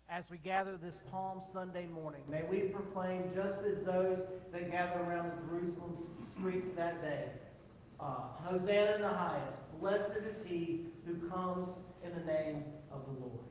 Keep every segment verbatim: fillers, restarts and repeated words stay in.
as we gather this Palm Sunday morning. May we proclaim, just as those that gather around the Jerusalem streets that day, uh, Hosanna in the highest, blessed is he who comes in the name of the Lord.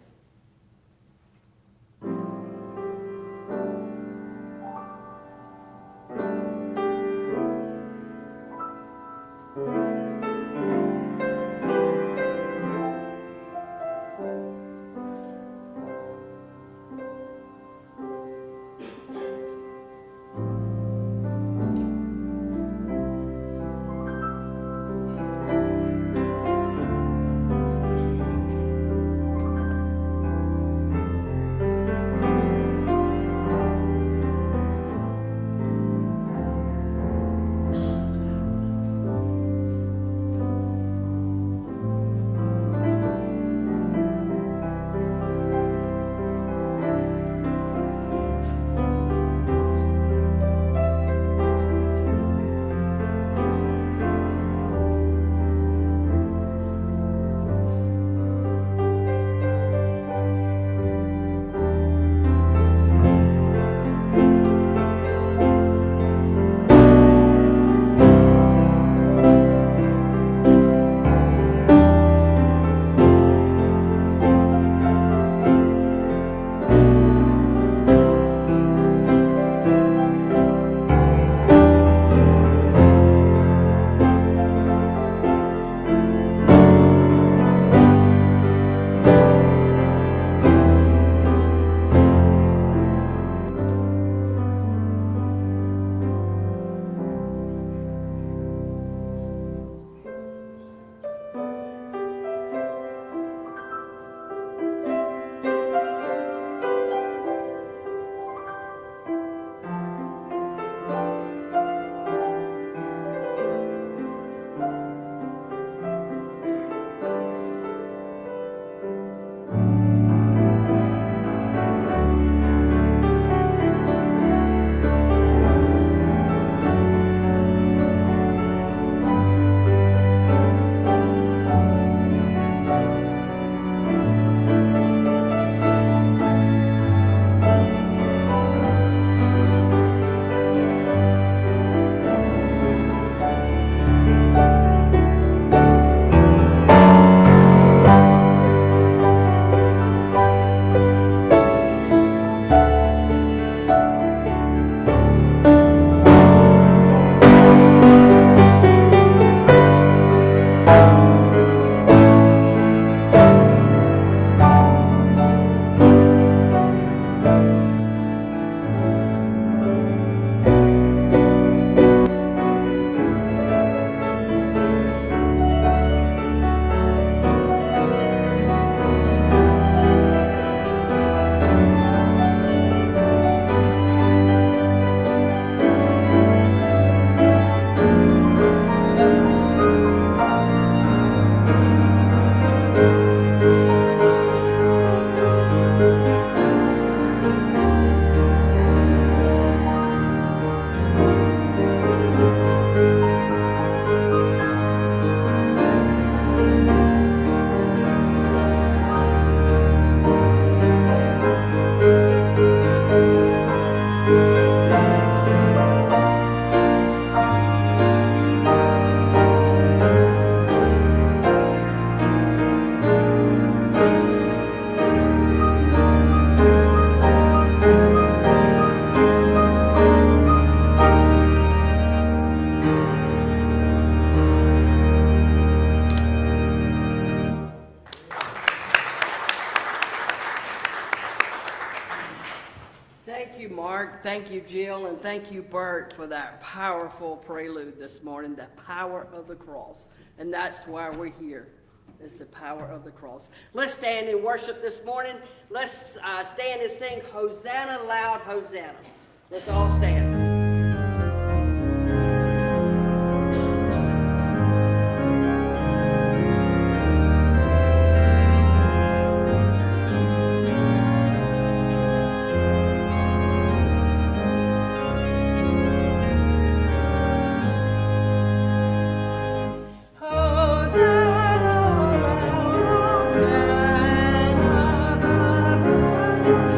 Thank you, Jill, and thank you, Bert, for that powerful prelude this morning, the power of the cross. And that's why we're here. It's the power of the cross. Let's stand and worship this morning. Let's uh, stand and sing Hosanna, loud Hosanna. Let's all stand. Hosanna, Hosanna,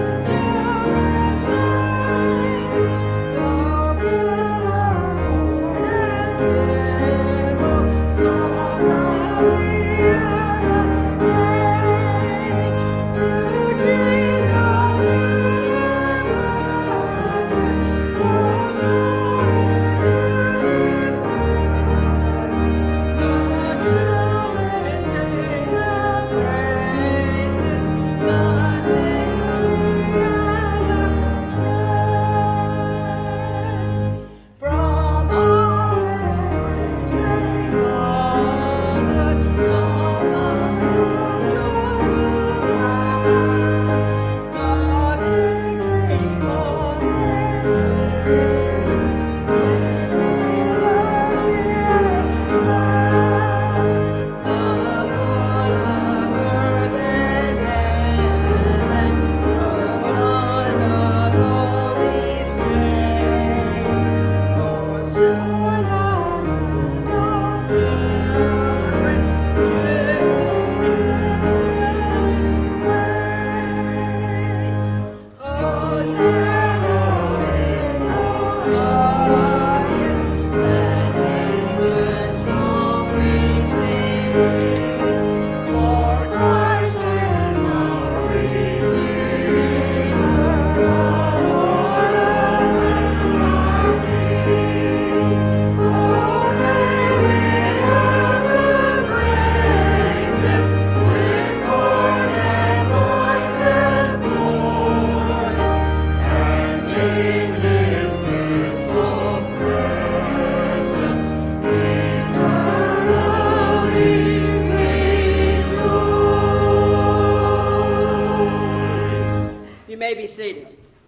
may be seated.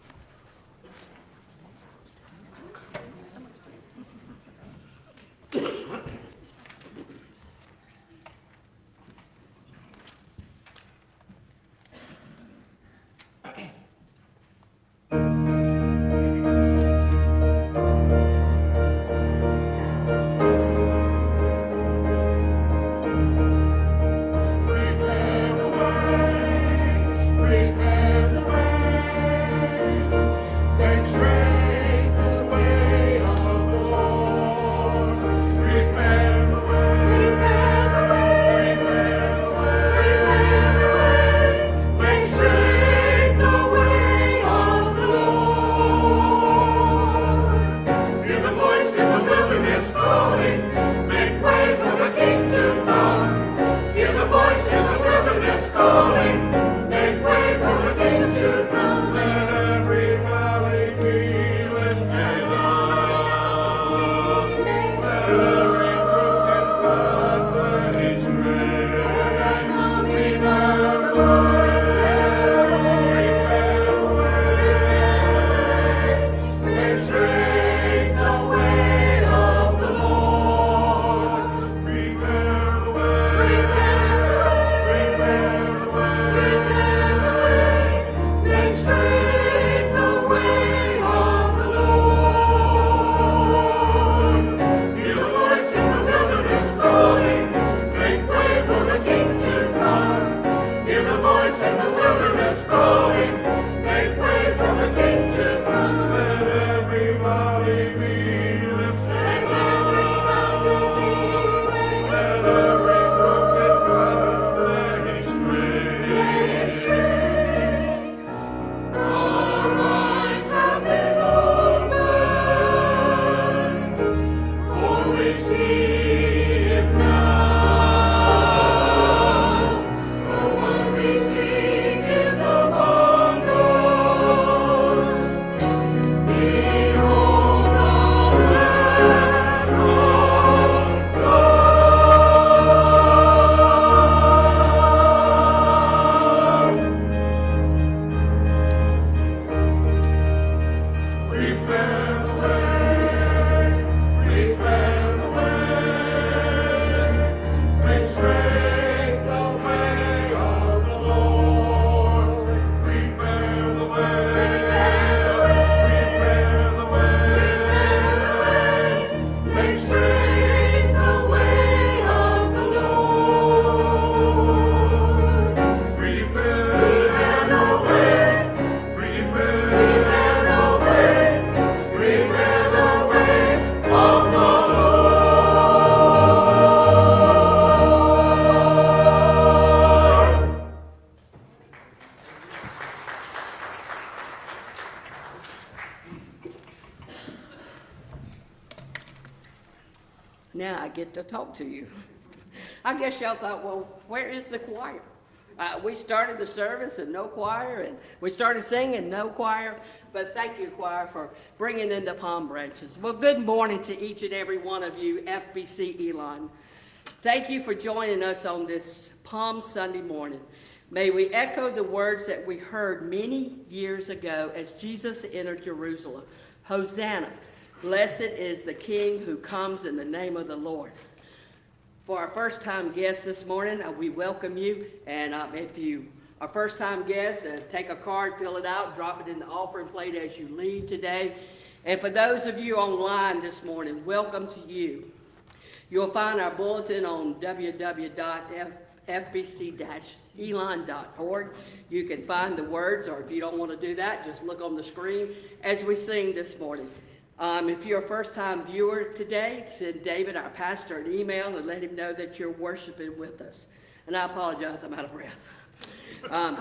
Now I get to talk to you. I guess y'all thought, well, where is the choir? Uh, we started the service and no choir, and we started singing, no choir. But thank you, choir, for bringing in the palm branches. Well, good morning to each and every one of you, F B C Elon. Thank you for joining us on this Palm Sunday morning. May we echo the words that we heard many years ago as Jesus entered Jerusalem. Hosanna, blessed is the King who comes in the name of the Lord. For our first-time guests this morning, uh, we welcome you. And um, if you are first-time guests, uh, take a card, fill it out, drop it in the offering plate as you leave today. And for those of you online this morning, welcome to you. You'll find our bulletin on w w w dot f b c dash elon dot org. You can find the words, or if you don't want to do that, just look on the screen as we sing this morning. Um, if you're a first-time viewer today, send David, our pastor, an email and let him know that you're worshiping with us. And I apologize, I'm out of breath. Um,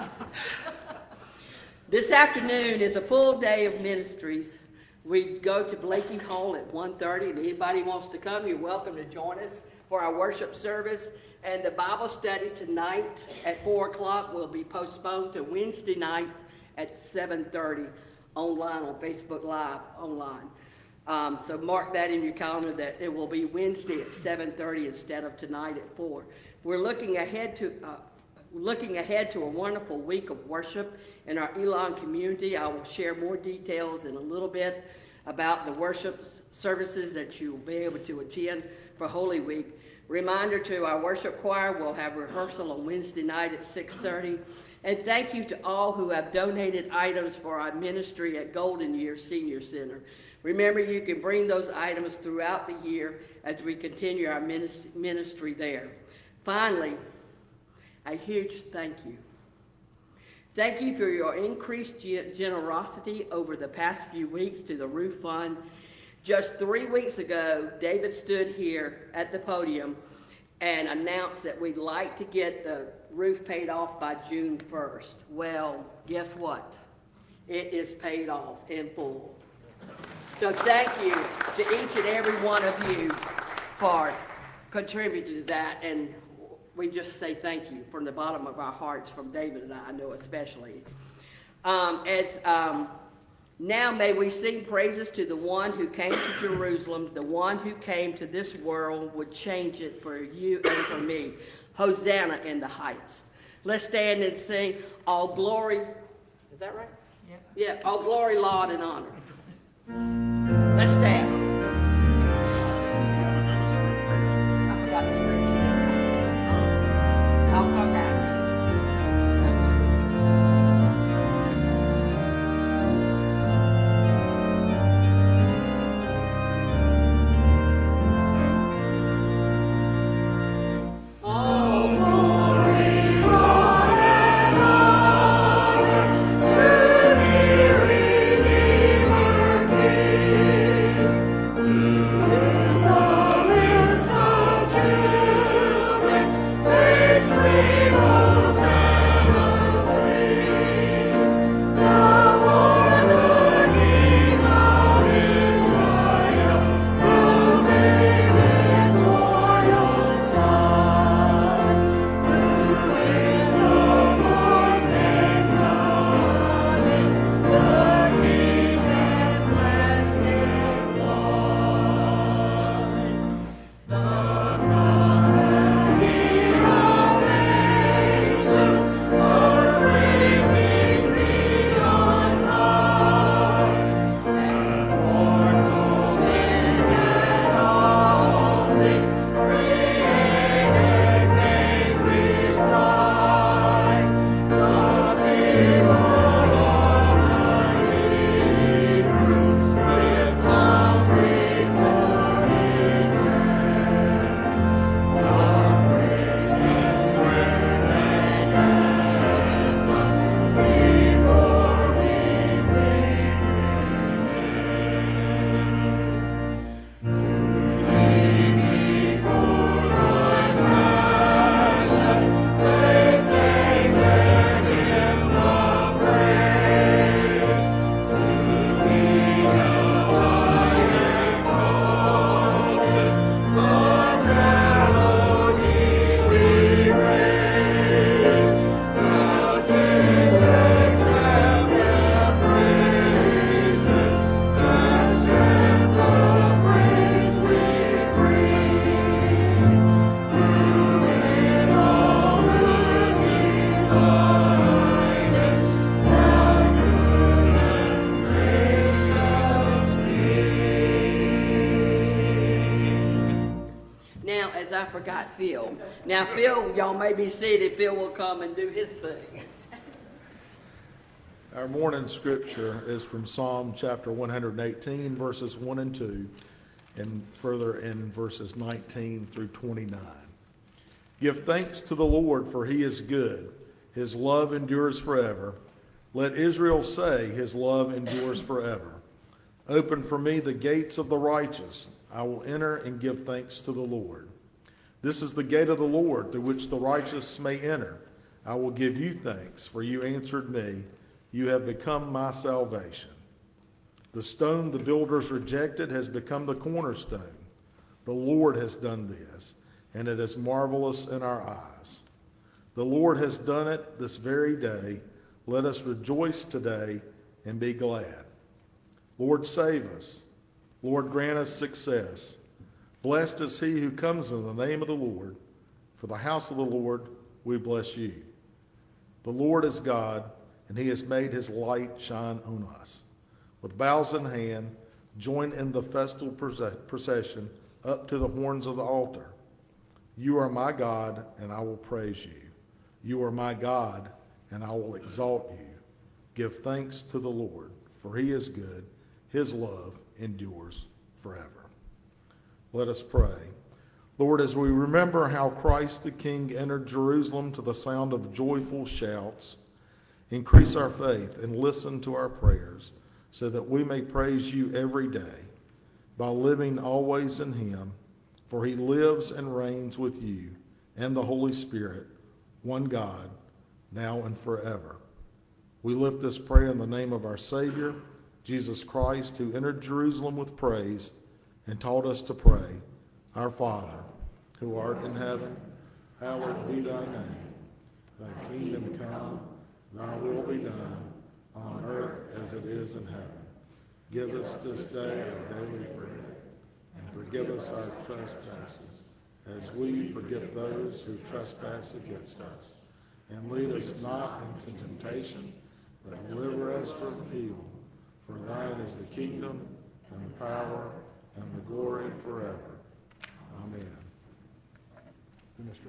this afternoon is a full day of ministries. We go to Blakey Hall at one thirty, and anybody wants to come, you're welcome to join us for our worship service. And the Bible study tonight at four o'clock will be postponed to Wednesday night at seven thirty online on Facebook Live online. Um, so mark that in your calendar that it will be Wednesday at seven thirty instead of tonight at four. We're looking ahead to uh, looking ahead to a wonderful week of worship in our Elon community. I will share more details in a little bit about the worship services that you will be able to attend for Holy Week. Reminder to our worship choir, we'll have rehearsal on Wednesday night at six thirty. And thank you to all who have donated items for our ministry at Golden Year Senior Center. Remember, you can bring those items throughout the year as we continue our ministry there. Finally, a huge thank you. Thank you for your increased generosity over the past few weeks to the Roof Fund. Just three weeks ago, David stood here at the podium and announced that we'd like to get the roof paid off by June first. Well, guess what? It is paid off in full. So thank you to each and every one of you for contributing to that, and we just say thank you from the bottom of our hearts, from David and I, I know especially. Um, as um, now may we sing praises to the one who came to Jerusalem, the one who came to this world would change it for you and for me. Hosanna in the highest. Let's stand and sing all glory. Is that right? Yeah. Yeah, all glory, laud, and honor. Let's stand. I forgot the scripture. I'll come back. Forgot Phil. Now, Phil, y'all may be seated. Phil will come and do his thing. Our morning scripture is from Psalm chapter one hundred eighteen, verses one and two, and further in verses nineteen through twenty-nine. Give thanks to the Lord, for he is good. His love endures forever. Let Israel say, his love endures forever. Open for me the gates of the righteous. I will enter and give thanks to the Lord. This is the gate of the Lord, through which the righteous may enter. I will give you thanks, for you answered me. You have become my salvation. The stone the builders rejected has become the cornerstone. The Lord has done this, and it is marvelous in our eyes. The Lord has done it this very day. Let us rejoice today and be glad. Lord, save us. Lord, grant us success. Blessed is he who comes in the name of the Lord. For the house of the Lord, we bless you. The Lord is God, and he has made his light shine on us. With boughs in hand, join in the festal procession up to the horns of the altar. You are my God, and I will praise you. You are my God, and I will exalt you. Give thanks to the Lord, for he is good. His love endures forever. Let us pray. Lord, as we remember how Christ the King entered Jerusalem to the sound of joyful shouts, increase our faith and listen to our prayers so that we may praise you every day by living always in him, for he lives and reigns with you and the Holy Spirit, one God, now and forever. We lift this prayer in the name of our Savior, Jesus Christ, who entered Jerusalem with praise and taught us to pray, Our Father, who art in heaven, hallowed be thy name. Thy kingdom come, thy will be done, on earth as it is in heaven. Give us this day our daily bread, and forgive us our trespasses, as we forgive those who trespass against us. And lead us not into temptation, but deliver us from evil. For thine is the kingdom, and the power, and the glory forever. Amen. Minister.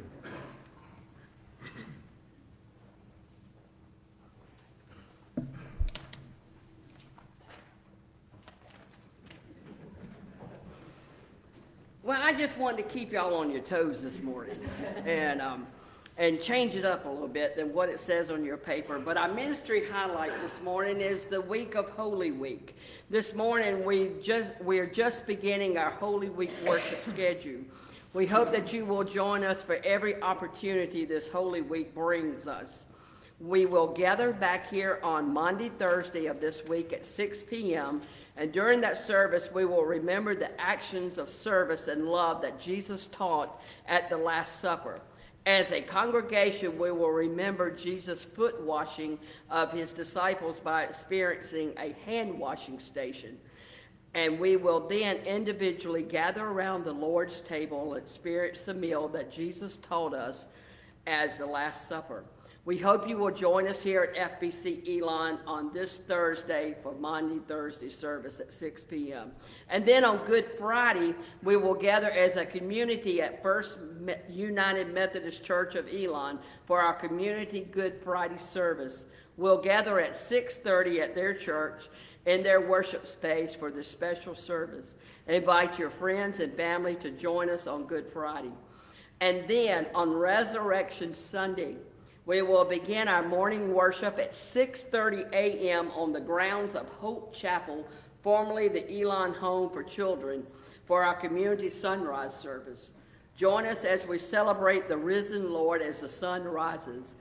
Well, I just wanted to keep y'all on your toes this morning and um, and change it up a little bit than what it says on your paper. But our ministry highlight this morning is the week of Holy Week. This morning we just we're just beginning our Holy Week worship schedule. We hope that you will join us for every opportunity this Holy Week brings us. We will gather back here on Monday, Thursday of this week at six p.m. And during that service, we will remember the actions of service and love that Jesus taught at the Last Supper. As a congregation, we will remember Jesus' foot washing of his disciples by experiencing a hand washing station. And we will then individually gather around the Lord's table and experience the meal that Jesus taught us as the Last Supper. We hope you will join us here at F B C Elon on this Thursday for Monday, Thursday service at six p.m. And then on Good Friday, we will gather as a community at First United Methodist Church of Elon for our community Good Friday service. We'll gather at six thirty at their church in their worship space for this special service. Invite your friends and family to join us on Good Friday. And then on Resurrection Sunday, we will begin our morning worship at six thirty a.m. on the grounds of Hope Chapel, formerly the Elon Home for Children, for our community sunrise service. Join us as we celebrate the risen Lord as the sun rises.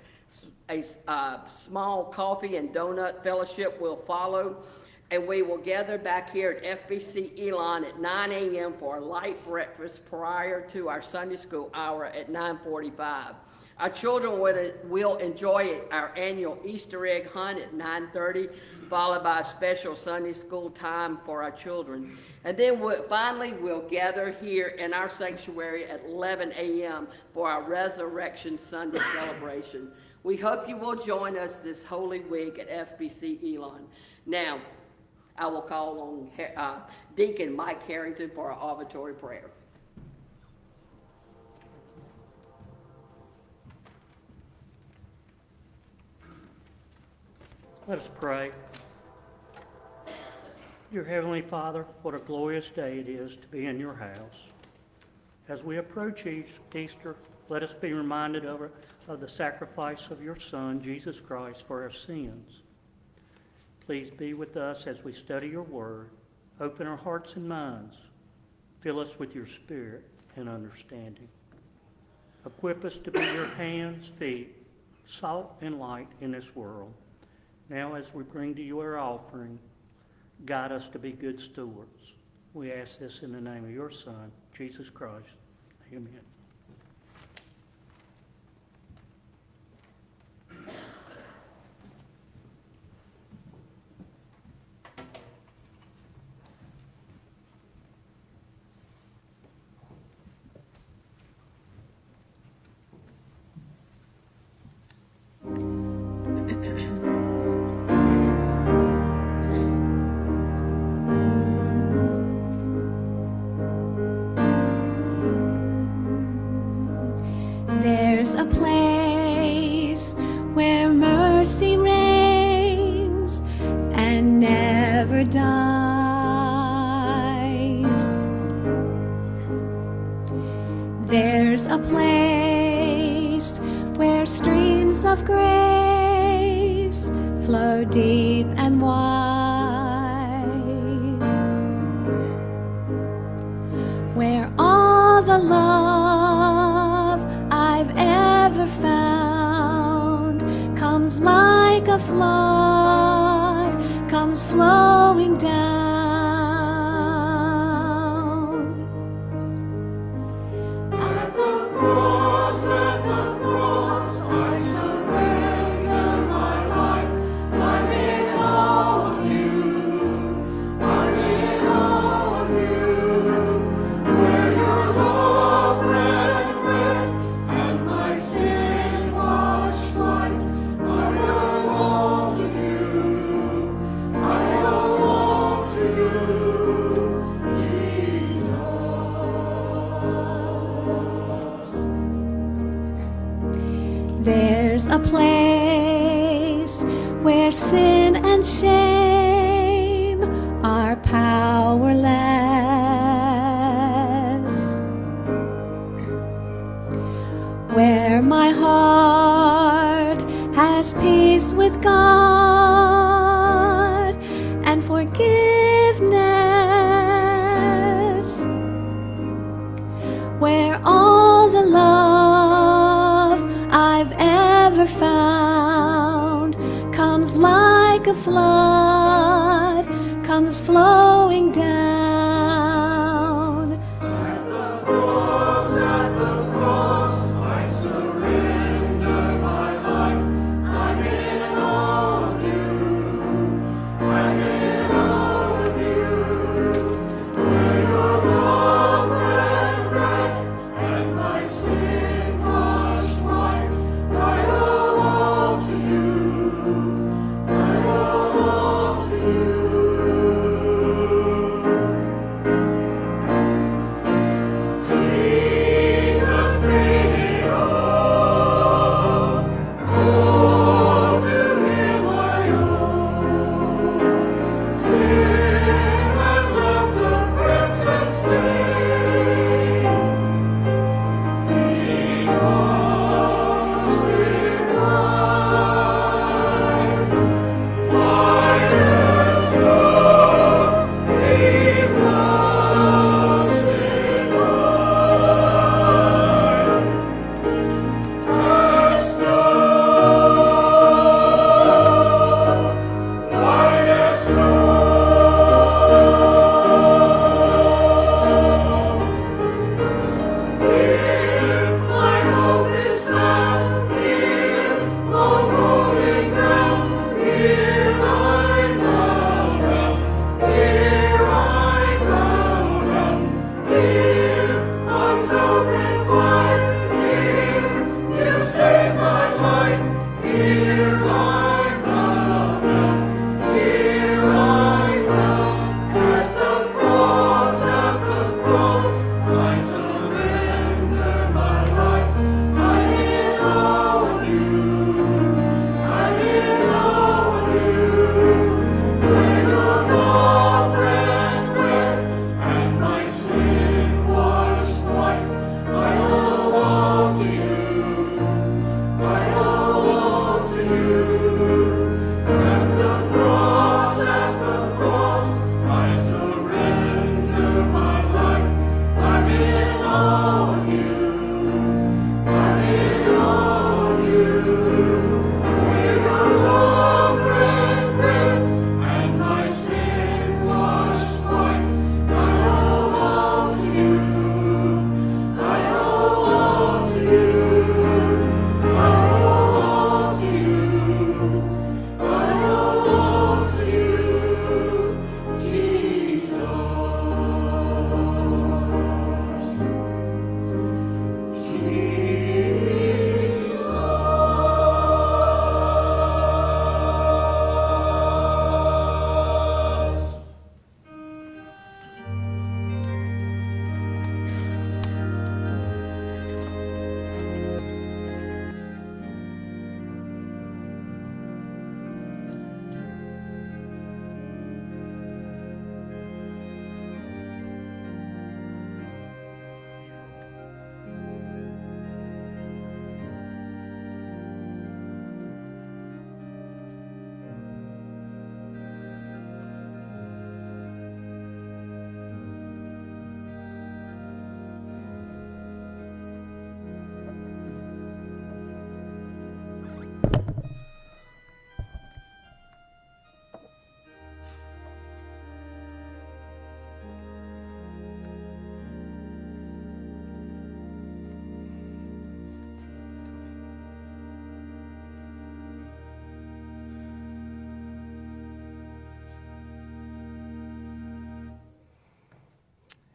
A uh, small coffee and donut fellowship will follow, and we will gather back here at F B C Elon at nine a.m. for a light breakfast prior to our Sunday school hour at nine forty-five. Our children will enjoy our annual Easter egg hunt at nine thirty, followed by a special Sunday school time for our children. And then we'll, finally, we'll gather here in our sanctuary at eleven a.m. for our Resurrection Sunday celebration. We hope you will join us this Holy Week at F B C Elon. Now, I will call on uh, Deacon Mike Harrington for our offertory prayer. Let us pray. Dear Heavenly Father, what a glorious day it is to be in your house. As we approach Easter, let us be reminded of, of the sacrifice of your Son, Jesus Christ, for our sins. Please be with us as we study your word. Open our hearts and minds. Fill us with your spirit and understanding. Equip us to be your hands, feet, salt and light in this world. Now, as we bring to you our offering, guide us to be good stewards. We ask this in the name of your Son, Jesus Christ. Amen. dies. There's a place where streams of grace flow deep and wide, where all the love I've ever found comes like a flood, comes flowing down. At the cross, at the cross, I surrender my life. I'm in awe of you. I'm in awe of you. Where your love ran red and my sin washed white, I belong to you. I belong to you, Jesus. There's a place where sin and shame are powerless, where my heart has peace with God and forgiveness, where all the love I've ever found comes like a flood, comes flowing down. At the cross, at the cross, I surrender my life. I'm in awe of you. I'm in awe of you. Where your love ran red and my sin washed white, I belong to you. I belong to you.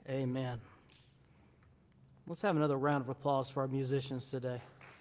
Amen. Let's have another round of applause for our musicians today.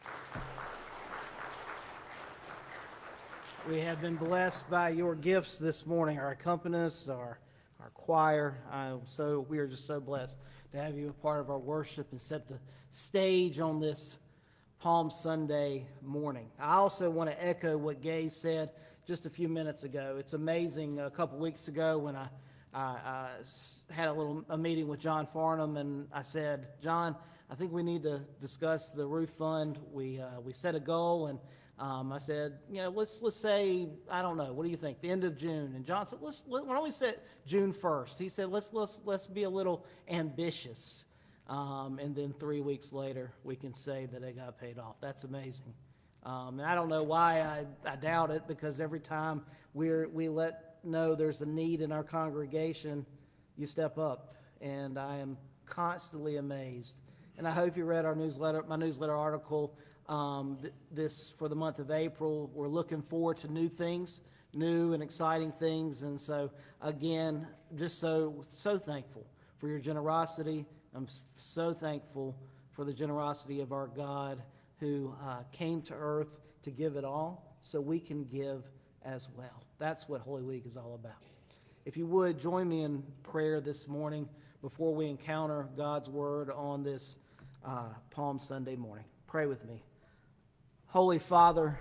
We have been blessed by your gifts this morning, our accompanists, our, our choir. I'm so, we are just so blessed to have you a part of our worship and set the stage on this Palm Sunday morning. I also want to echo what Gay said just a few minutes ago. It's amazing. A couple weeks ago when I, I, I had a little a meeting with John Farnham, and I said, John, I think we need to discuss the roof fund. We uh, we set a goal, and um, I said, you know, let's let's say, I don't know, what do you think? The end of June. And John said, let's let, why don't we set June first? He said, let's let's let's be a little ambitious. Um, and then three weeks later, we can say that it got paid off. That's amazing. Um, and I don't know why I, I doubt it, because every time we're, we let know there's a need in our congregation, you step up. And I am constantly amazed. And I hope you read our newsletter, my newsletter article um, th- this for the month of April. We're looking forward to new things, new and exciting things. And so, again, just so so thankful for your generosity. I'm so thankful for the generosity of our God, who uh, came to earth to give it all so we can give as well. That's what Holy Week is all about. If you would, join me in prayer this morning before we encounter God's Word on this uh, Palm Sunday morning. Pray with me. Holy Father,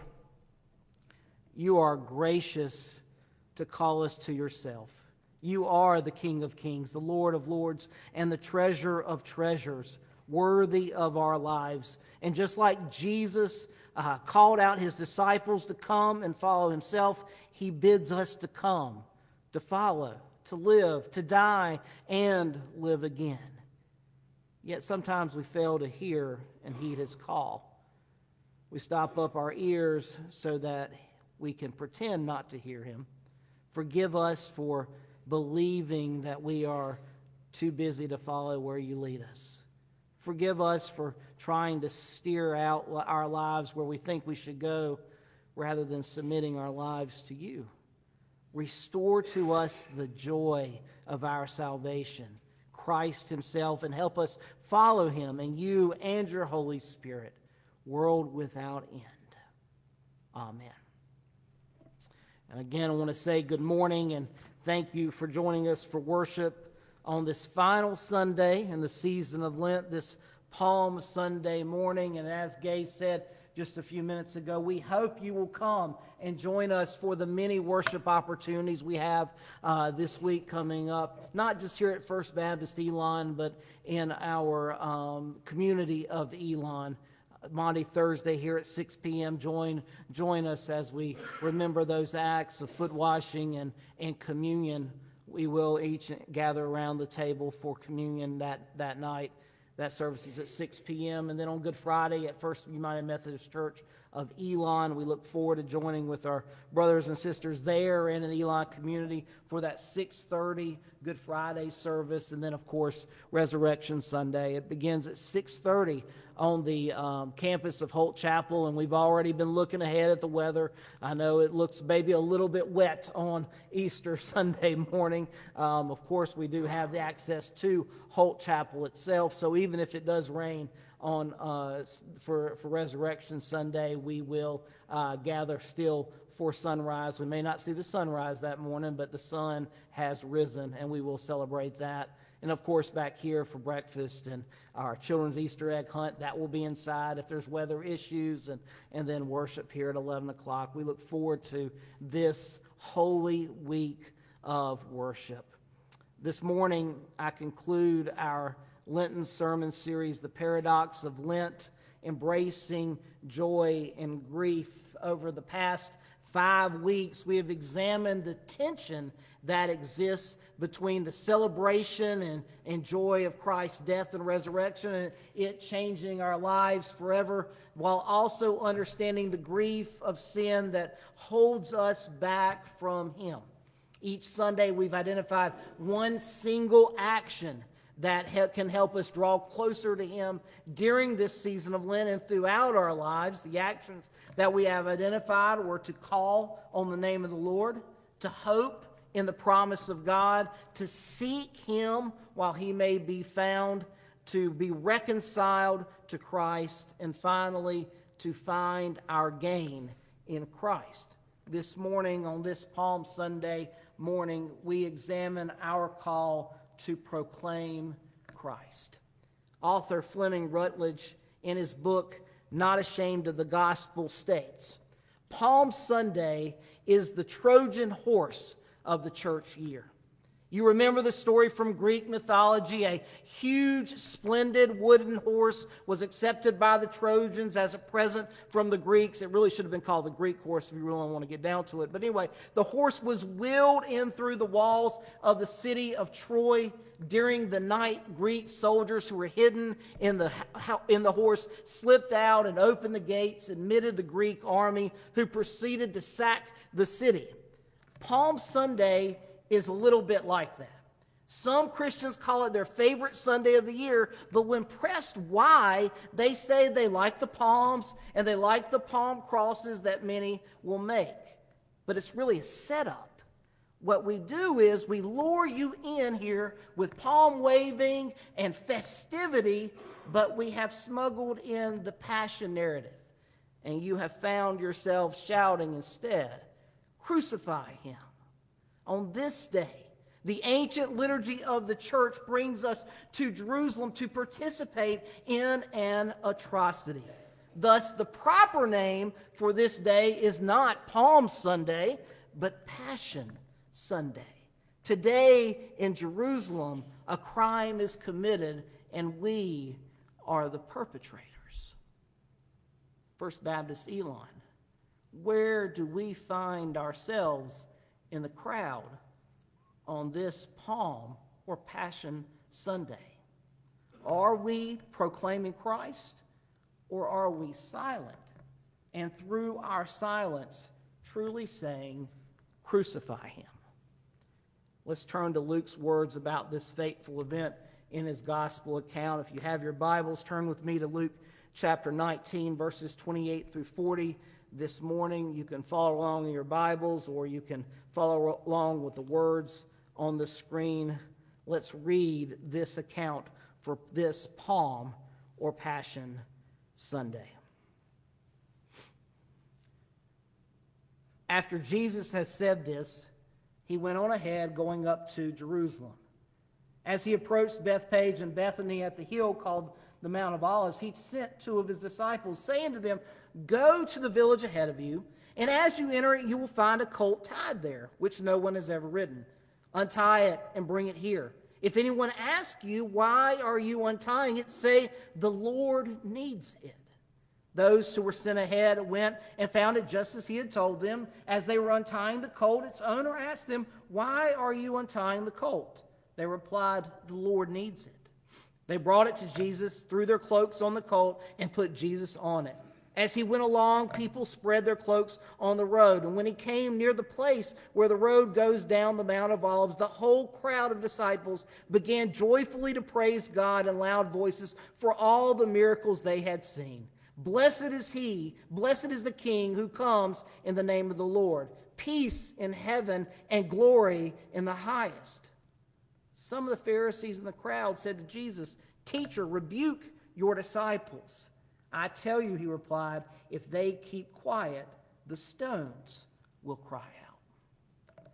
you are gracious to call us to yourself. You are the King of Kings, the Lord of Lords, and the treasure of treasures, worthy of our lives. And just like Jesus uh, called out his disciples to come and follow himself, he bids us to come, to follow, to live, to die, and live again. Yet sometimes we fail to hear and heed his call. We stop up our ears so that we can pretend not to hear him. Forgive us for believing that we are too busy to follow where you lead us. Forgive us for trying to steer out our lives where we think we should go rather than submitting our lives to you. Restore to us the joy of our salvation, Christ himself, and help us follow him and you and your Holy Spirit, world without end. Amen. And again, I want to say good morning and thank you for joining us for worship on this final Sunday in the season of Lent, this Palm Sunday morning. And as Gay said just a few minutes ago, we hope you will come and join us for the many worship opportunities we have uh, this week coming up, not just here at First Baptist Elon, but in our um, community of Elon. Monday, Thursday here at six p.m. Join join us as we remember those acts of foot washing and, and communion. We will each gather around the table for communion that, that night. That service is at six p.m. And then on Good Friday at First United Methodist Church of Elon, we look forward to joining with our brothers and sisters there and in the Elon community for that six thirty Good Friday service. And then, of course, Resurrection Sunday. It begins at six thirty on the um, campus of Holt Chapel, and we've already been looking ahead at the weather. I know it looks maybe a little bit wet on Easter Sunday morning. Um, of course, we do have the access to Holt Chapel itself, so even if it does rain on uh, for, for Resurrection Sunday, we will uh, gather still for sunrise. We may not see the sunrise that morning, but the sun has risen, and we will celebrate that. And, of course, back here for breakfast and our children's Easter egg hunt, that will be inside if there's weather issues, and, and then worship here at eleven o'clock. We look forward to this holy week of worship. This morning, I conclude our Lenten sermon series, The Paradox of Lent, Embracing Joy and Grief. Over the past five weeks, we have examined the tension that exists between the celebration and, and joy of Christ's death and resurrection and it changing our lives forever, while also understanding the grief of sin that holds us back from him. Each Sunday, we've identified one single action that can help us draw closer to him during this season of Lent and throughout our lives. The actions that we have identified were to call on the name of the Lord, to hope in the promise of God, to seek him while he may be found, to be reconciled to Christ, and finally, to find our gain in Christ. This morning, on this Palm Sunday morning, we examine our call to proclaim Christ. Author Fleming Rutledge, in his book, Not Ashamed of the Gospel, states, Palm Sunday is the Trojan horse of the church year. You remember the story from Greek mythology. A huge, splendid wooden horse was accepted by the Trojans as a present from the Greeks. It really should have been called the Greek horse if you really want to get down to it. But anyway, the horse was wheeled in through the walls of the city of Troy. During the night, Greek soldiers who were hidden in the, in the horse slipped out and opened the gates, admitted the Greek army, who proceeded to sack the city. Palm Sunday is a little bit like that. Some Christians call it their favorite Sunday of the year, but when pressed why, they say they like the palms and they like the palm crosses that many will make. But it's really a setup. What we do is we lure you in here with palm waving and festivity, but we have smuggled in the passion narrative. And you have found yourself shouting instead, "Crucify him." On this day, the ancient liturgy of the church brings us to Jerusalem to participate in an atrocity. Thus, the proper name for this day is not Palm Sunday, but Passion Sunday. Today in Jerusalem, a crime is committed, and we are the perpetrators. First Baptist Elon, where do we find ourselves in the crowd on this Palm or Passion Sunday? Are we proclaiming Christ, or are we silent, and through our silence truly saying, "Crucify him"? Let's turn to Luke's words about this fateful event in his gospel account. If you have your Bibles, turn with me to Luke chapter nineteen, verses twenty-eight through forty. This morning, you can follow along in your Bibles, or you can follow along with the words on the screen. Let's read this account for this Palm or Passion Sunday. After Jesus had said this, he went on ahead, going up to Jerusalem. As he approached Bethphage and Bethany at the hill called the Mount of Olives, he sent two of his disciples, saying to them, "Go to the village ahead of you, and as you enter it, you will find a colt tied there, which no one has ever ridden. Untie it and bring it here. If anyone asks you, 'Why are you untying it?' say, 'The Lord needs it.'" Those who were sent ahead went and found it just as he had told them. As they were untying the colt, its owner asked them, "Why are you untying the colt?" They replied, "The Lord needs it." They brought it to Jesus, threw their cloaks on the colt, and put Jesus on it. As he went along, people spread their cloaks on the road. And when he came near the place where the road goes down the Mount of Olives, the whole crowd of disciples began joyfully to praise God in loud voices for all the miracles they had seen. "Blessed is he, blessed is the King who comes in the name of the Lord. Peace in heaven and glory in the highest." Some of the Pharisees in the crowd said to Jesus, "Teacher, rebuke your disciples." "I tell you," he replied, "if they keep quiet, the stones will cry out."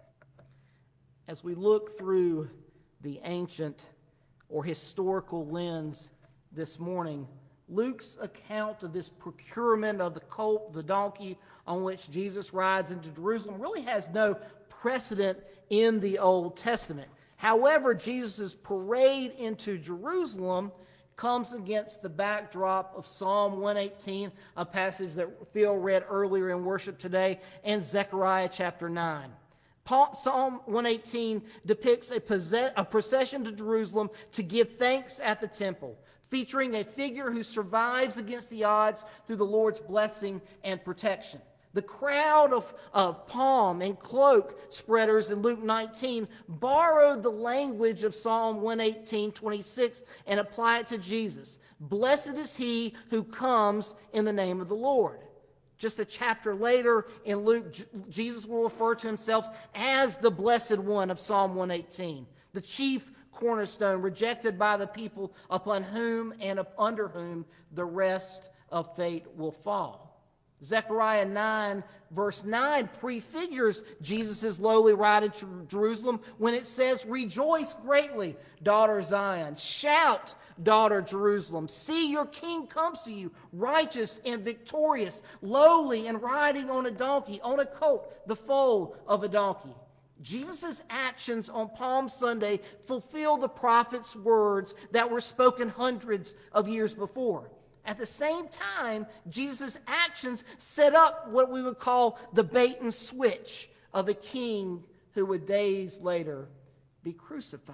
As we look through the ancient or historical lens this morning, Luke's account of this procurement of the colt, the donkey on which Jesus rides into Jerusalem, really has no precedent in the Old Testament. However, Jesus' parade into Jerusalem comes against the backdrop of Psalm one eighteen, a passage that Phil read earlier in worship today, and Zechariah chapter nine. Psalm one eighteen depicts a, possess- a procession to Jerusalem to give thanks at the temple, featuring a figure who survives against the odds through the Lord's blessing and protection. The crowd of, of palm and cloak spreaders in Luke nineteen borrowed the language of Psalm one eighteen, twenty-six and applied it to Jesus. "Blessed is he who comes in the name of the Lord." Just a chapter later in Luke, J- Jesus will refer to himself as the Blessed One of Psalm one eighteen, the chief cornerstone, rejected by the people upon whom and up under whom the rest of fate will fall. Zechariah nine, verse nine, prefigures Jesus' lowly ride into Jerusalem when it says, "Rejoice greatly, daughter Zion. Shout, daughter Jerusalem. See, your king comes to you, righteous and victorious, lowly and riding on a donkey, on a colt, the foal of a donkey." Jesus' actions on Palm Sunday fulfill the prophet's words that were spoken hundreds of years before. At the same time, Jesus' actions set up what we would call the bait and switch of a king who would days later be crucified.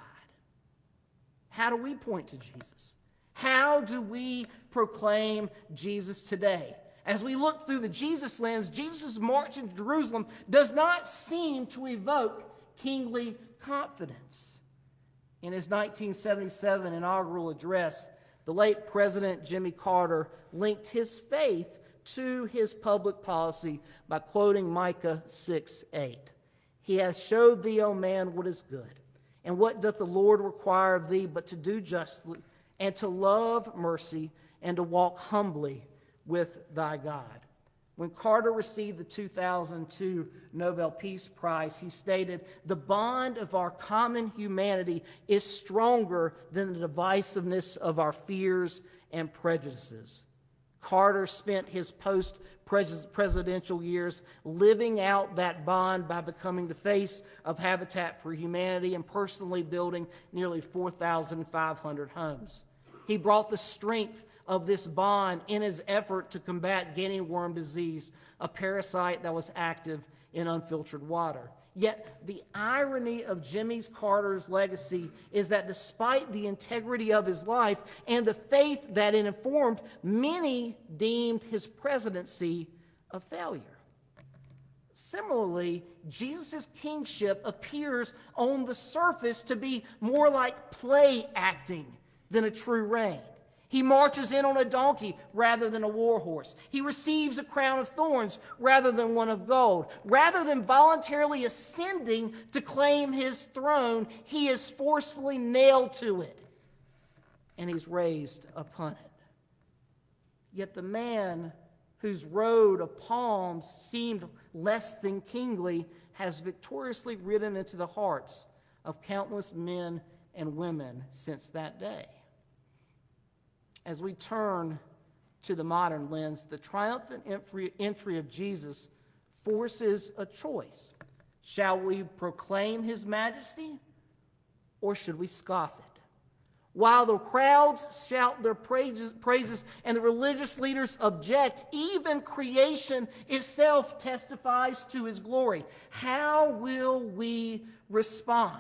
How do we point to Jesus? How do we proclaim Jesus today? As we look through the Jesus lens, Jesus' march into Jerusalem does not seem to evoke kingly confidence. In his nineteen seventy-seven inaugural address, the late President Jimmy Carter linked his faith to his public policy by quoting Micah six eight. "He has showed thee, O man, what is good. And what doth the Lord require of thee but to do justly, and to love mercy, and to walk humbly with thy God." When Carter received the two thousand two Nobel Peace Prize, he stated, "The bond of our common humanity is stronger than the divisiveness of our fears and prejudices." Carter spent his post-presidential years living out that bond by becoming the face of Habitat for Humanity and personally building nearly four thousand five hundred homes. He brought the strength of this bond in his effort to combat guinea worm disease, a parasite that was active in unfiltered water. Yet the irony of Jimmy Carter's legacy is that despite the integrity of his life and the faith that it informed, many deemed his presidency a failure. Similarly, Jesus' kingship appears on the surface to be more like play acting than a true reign. He marches in on a donkey rather than a war horse. He receives a crown of thorns rather than one of gold. Rather than voluntarily ascending to claim his throne, he is forcefully nailed to it, and he's raised upon it. Yet the man whose road of palms seemed less than kingly has victoriously ridden into the hearts of countless men and women since that day. As we turn to the modern lens, the triumphant entry of Jesus forces a choice. Shall we proclaim his majesty, or should we scoff it? While the crowds shout their praises, praises and the religious leaders object, even creation itself testifies to his glory. How will we respond?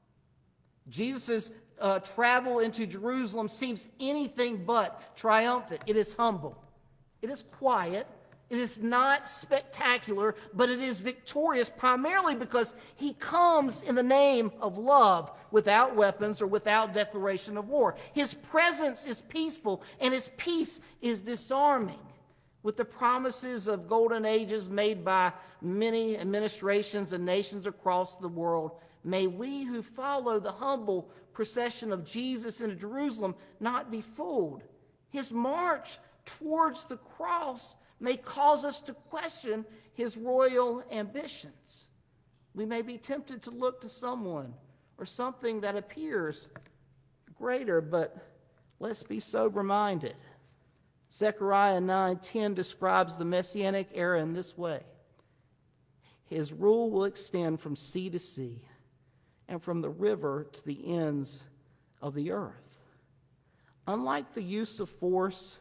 Jesus' Uh, travel into Jerusalem seems anything but triumphant. It is humble. It is quiet. It is not spectacular, but it is victorious primarily because he comes in the name of love, without weapons or without declaration of war. His presence is peaceful, and his peace is disarming. With the promises of golden ages made by many administrations and nations across the world, may we who follow the humble procession of Jesus into Jerusalem not be fooled. His march towards the cross may cause us to question his royal ambitions. We may be tempted to look to someone or something that appears greater, but let's be sober-minded. Zechariah nine ten describes the Messianic era in this way. His rule will extend from sea to sea, and from the river to the ends of the earth. Unlike the use of force,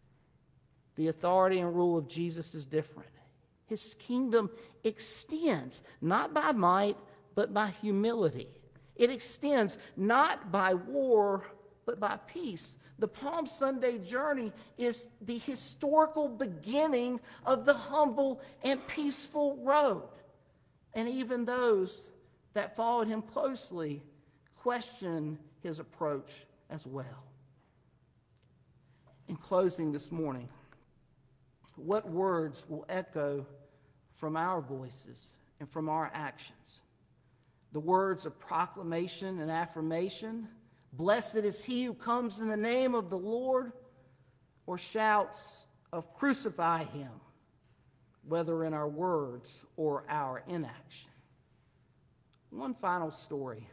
the authority and rule of Jesus is different. His kingdom extends not by might, but by humility. It extends not by war, but by peace. The Palm Sunday journey is the historical beginning of the humble and peaceful road. And even those that followed him closely question his approach as well. In closing this morning, what words will echo from our voices and from our actions? The words of proclamation and affirmation, "Blessed is he who comes in the name of the Lord," or shouts of "Crucify him," whether in our words or our inaction. One final story.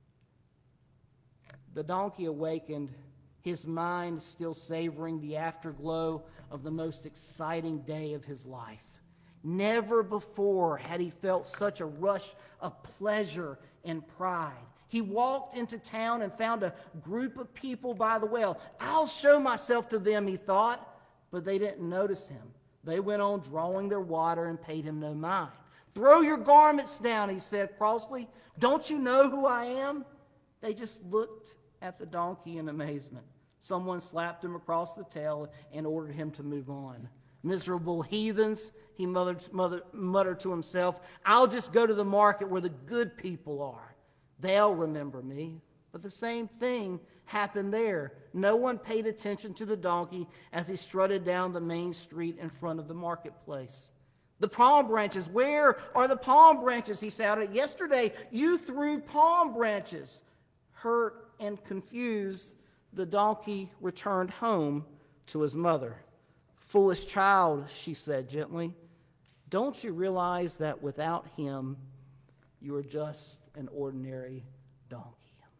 The donkey awakened, his mind still savoring the afterglow of the most exciting day of his life. Never before had he felt such a rush of pleasure and pride. He walked into town and found a group of people by the well. "I'll show myself to them," he thought, but they didn't notice him. They went on drawing their water and paid him no mind. "Throw your garments down," he said crossly. "Don't you know who I am?" They just looked at the donkey in amazement. Someone slapped him across the tail and ordered him to move on. "Miserable heathens," he muttered, muttered, muttered to himself. "I'll just go to the market where the good people are. They'll remember me." But the same thing happened there. No one paid attention to the donkey as he strutted down the main street in front of the marketplace. "The palm branches, where are the palm branches?" he shouted. "Yesterday you threw palm branches." Hurt and confused, the donkey returned home to his mother. "Foolish child," she said gently, "don't you realize that without him, you are just an ordinary donkey?"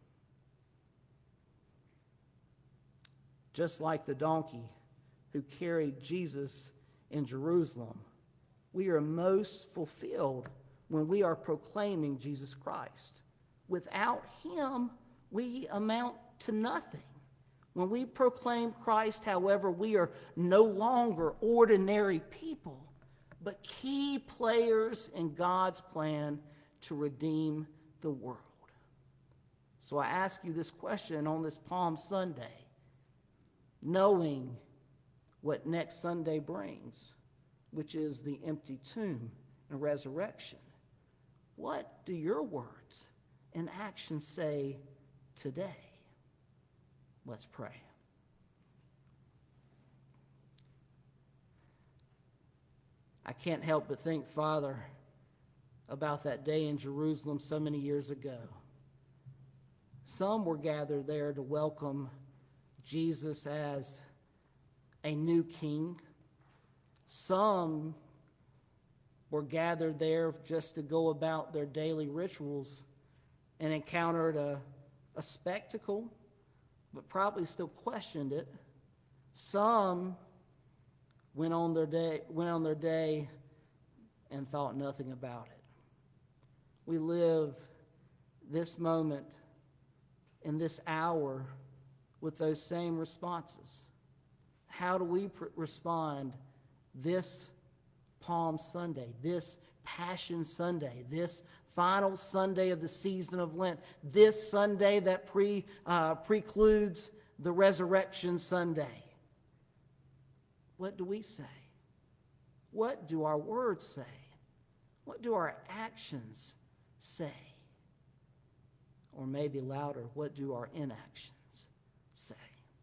Just like the donkey who carried Jesus in Jerusalem, we are most fulfilled when we are proclaiming Jesus Christ. Without him, we amount to nothing. When we proclaim Christ, however, we are no longer ordinary people, but key players in God's plan to redeem the world. So I ask you this question on this Palm Sunday, knowing what next Sunday brings, which is the empty tomb and resurrection. What do your words and actions say today? Let's pray. I can't help but think, Father, about that day in Jerusalem so many years ago. Some were gathered there to welcome Jesus as a new king. Some were gathered there just to go about their daily rituals and encountered a, a spectacle, but probably still questioned it. Some went on their day, went on their day and thought nothing about it. We live this moment in this hour with those same responses. How do we pr- respond this Palm Sunday, this Passion Sunday, this final Sunday of the season of Lent, this Sunday that pre, uh, precludes the Resurrection Sunday? What do we say? What do our words say? What do our actions say? Or maybe louder, what do our inactions say?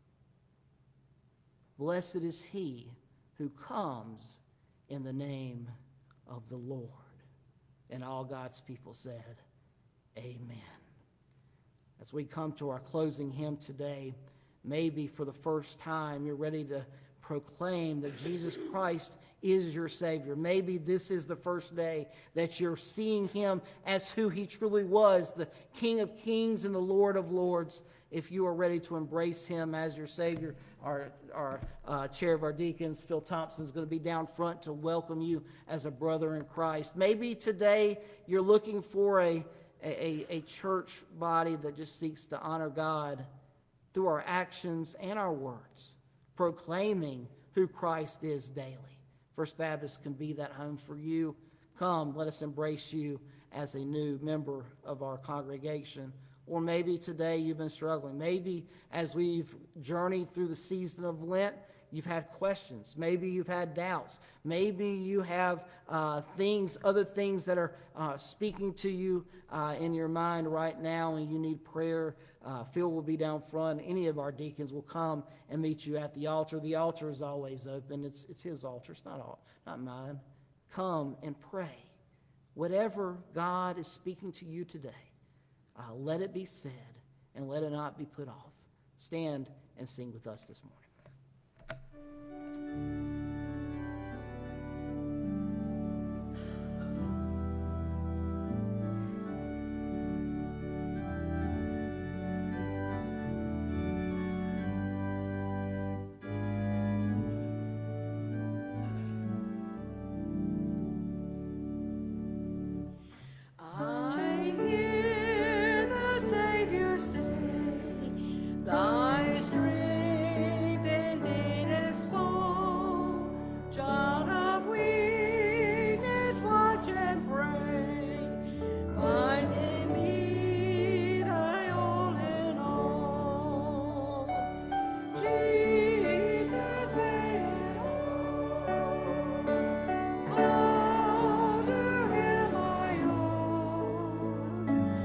Blessed is he who comes in the name of the Lord. And all God's people said, amen. As we come to our closing hymn today, maybe for the first time you're ready to proclaim that Jesus Christ is your Savior. Maybe this is the first day that you're seeing him as who he truly was, the King of Kings and the Lord of Lords. If you are ready to embrace him as your Savior, our, our uh, chair of our deacons, Phil Thompson, is going to be down front to welcome you as a brother in Christ. Maybe today you're looking for a, a, a church body that just seeks to honor God through our actions and our words, proclaiming who Christ is daily. First Baptist can be that home for you. Come, let us embrace you as a new member of our congregation. Or maybe today you've been struggling. Maybe as we've journeyed through the season of Lent, you've had questions. Maybe you've had doubts. Maybe you have uh, things, other things that are uh, speaking to you uh, in your mind right now, and you need prayer. Uh, Phil will be down front. Any of our deacons will come and meet you at the altar. The altar is always open. It's, it's his altar. It's not, all, not mine. Come and pray. Whatever God is speaking to you today, uh, let it be said and let it not be put off. Stand and sing with us this morning. I hear the Savior say, thy strength indeed is small. Child of weakness, watch and pray. Find in me thy all in all. Jesus made it all. All to him I owe.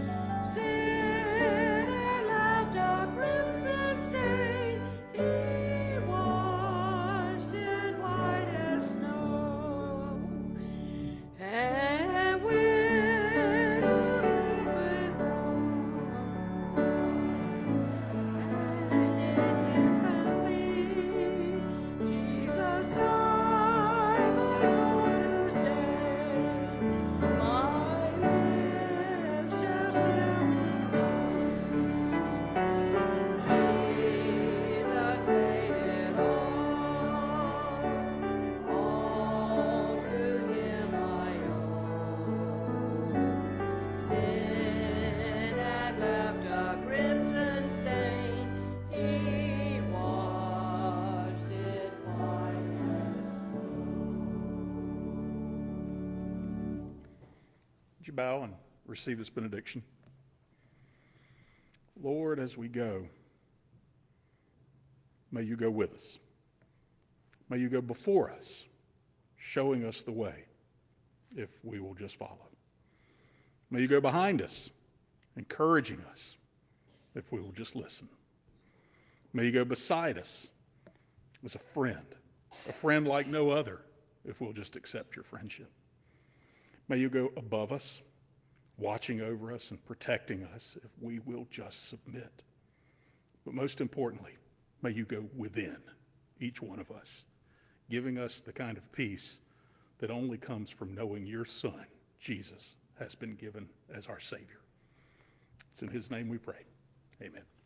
Sin and left a crimson stain. He washed it white as snow. And when loaded with and in him complete, Jesus died my soul to save. My lips just tell me, Jesus made it all. All to him I owe. Sin had left a crimson stain. He washed it white as Would you bow and receive this benediction? Lord, as we go, may you go with us. May you go before us, showing us the way, if we will just follow. May you go behind us, encouraging us, if we will just listen. May you go beside us as a friend, a friend like no other, if we'll just accept your friendship. May you go above us, watching over us and protecting us if we will just submit. But most importantly, may you go within each one of us, giving us the kind of peace that only comes from knowing your Son, Jesus, has been given as our Savior. It's in his name we pray. Amen.